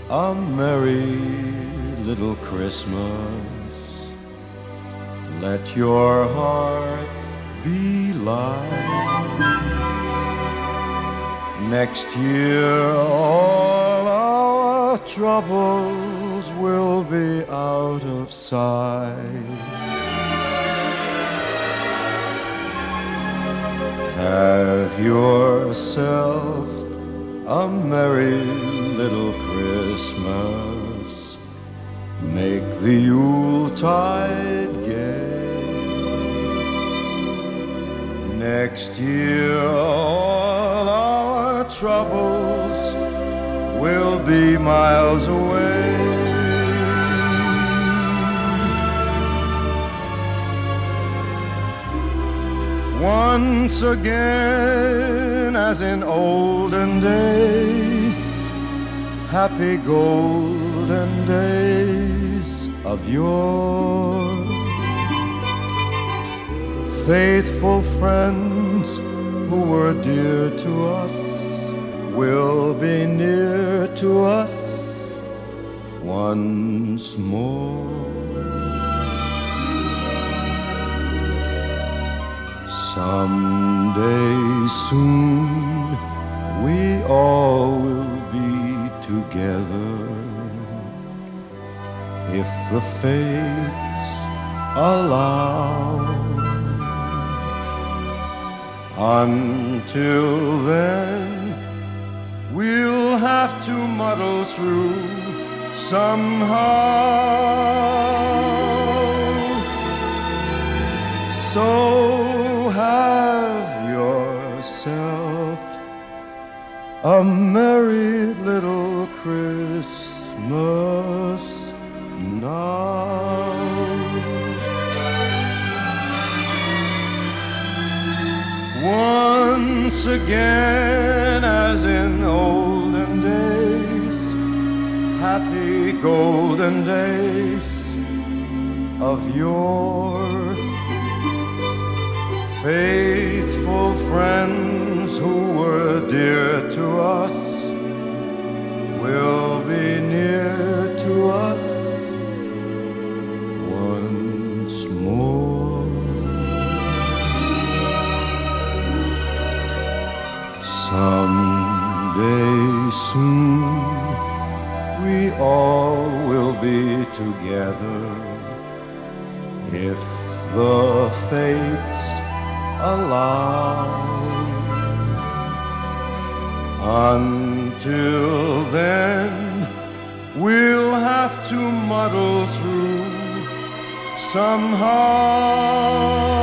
a merry little Christmas. Let your heart be light. Next year all our troubles will be out of sight. Have yourself a merry little Christmas. Make the Yuletide gay. Next year all our troubles will be miles away. Once again, as in olden days, happy golden days of yore. Faithful friends who were dear to us will be near to us once more. Someday soon we all will be together, if the fates allow. Until then, we'll have to muddle through somehow. So have yourself a merry little Christmas now. Once again, as in olden days, happy golden days of yore. Faithful friends who were dear to us will be near to us once more. Someday soon we all will be together, if the fates allow. Until then, we'll have to muddle through somehow.